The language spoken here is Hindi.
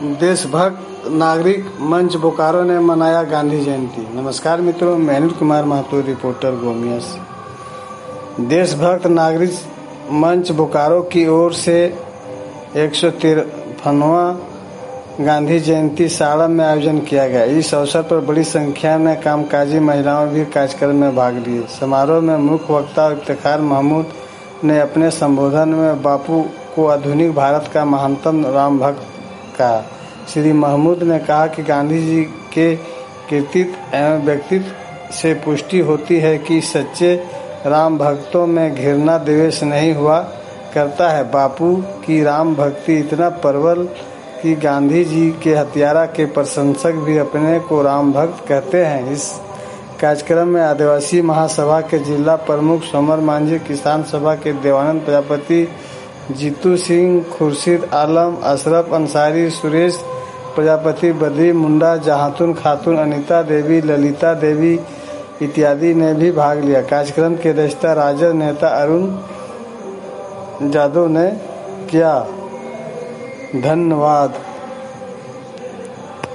देशभक्त नागरिक मंच बोकारो ने मनाया गांधी जयंती। नमस्कार मित्रों, मैं अनिल कुमार महतो, रिपोर्टर गोमिया से। देशभक्त नागरिक मंच बोकारो की ओर से 153वां गांधी जयंती साड़म में आयोजन किया गया। इस अवसर पर बड़ी संख्या में कामकाजी महिलाओं भी कार्यक्रम में भाग लिए। समारोह में मुख्य वक्ता इफ्तिखार महमूद ने अपने संबोधन में बापू को आधुनिक भारत का महानतम राम भक्त कहा। श्री महमूद ने कहा कि गांधी जी के कृतित्व एवं व्यक्तित्व से पुष्टि होती है कि सच्चे राम भक्तों में घृणा द्वेष नहीं हुआ करता है। बापू की राम भक्ति इतना प्रबल कि गांधी जी के हत्यारा के प्रशंसक भी अपने को राम भक्त कहते हैं। इस कार्यक्रम में आदिवासी महासभा के जिला प्रमुख सोमर मांझी, किसान सभा के देवानंद प्रजापति, जीतू सिंह, खुर्शीद आलम, अशरफ अंसारी, सुरेश प्रजापति, बद्री मुंडा, जहातुन खातून, अनीता देवी, ललिता देवी इत्यादि ने भी भाग लिया। कार्यक्रम के अध्यक्षता राजद नेता अरुण जादव ने किया। धन्यवाद।